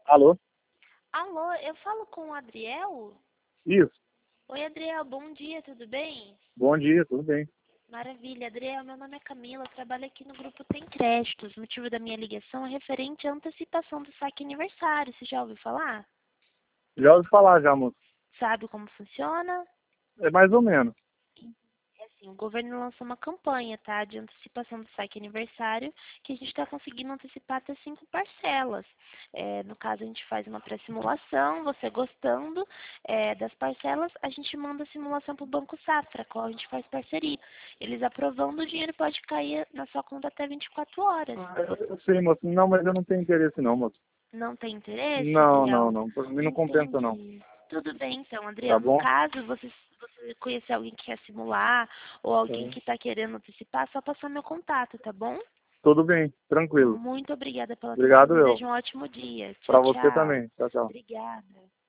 Alô? Alô, eu falo com o Adriel? Isso. Oi, Adriel, bom dia, tudo bem? Bom dia, tudo bem? Maravilha, Adriel, meu nome é Camila, eu trabalho aqui no grupo Tem Créditos. O motivo da minha ligação é referente à antecipação do saque aniversário. Você já ouviu falar? Já ouvi falar já, moço. Sabe como funciona? É mais ou menos. É assim, o governo lançou uma campanha, tá, de antecipação do saque aniversário, que a gente está conseguindo antecipar até 5 parcelas. No caso, a gente faz uma pré-simulação, você gostando das parcelas, a gente manda a simulação para o Banco Safra, com a qual a gente faz parceria. Eles aprovando, o dinheiro pode cair na sua conta até 24 horas. Eu sei, moço. Não, mas eu não tenho interesse não, moço. Não tem interesse, Não, não, Adriel? não. Por mim não compensa não. Entendi. Tudo bem, então, Tá Adriel. No bom? caso, você conhecer alguém que quer simular ou alguém É. que está querendo antecipar, é só passar meu contato, tá bom? Tudo bem, tranquilo. Muito obrigada pela atenção. Obrigado eu. Desejo um ótimo dia. Tchau, Pra você tchau. também. Tchau, tchau. Obrigada.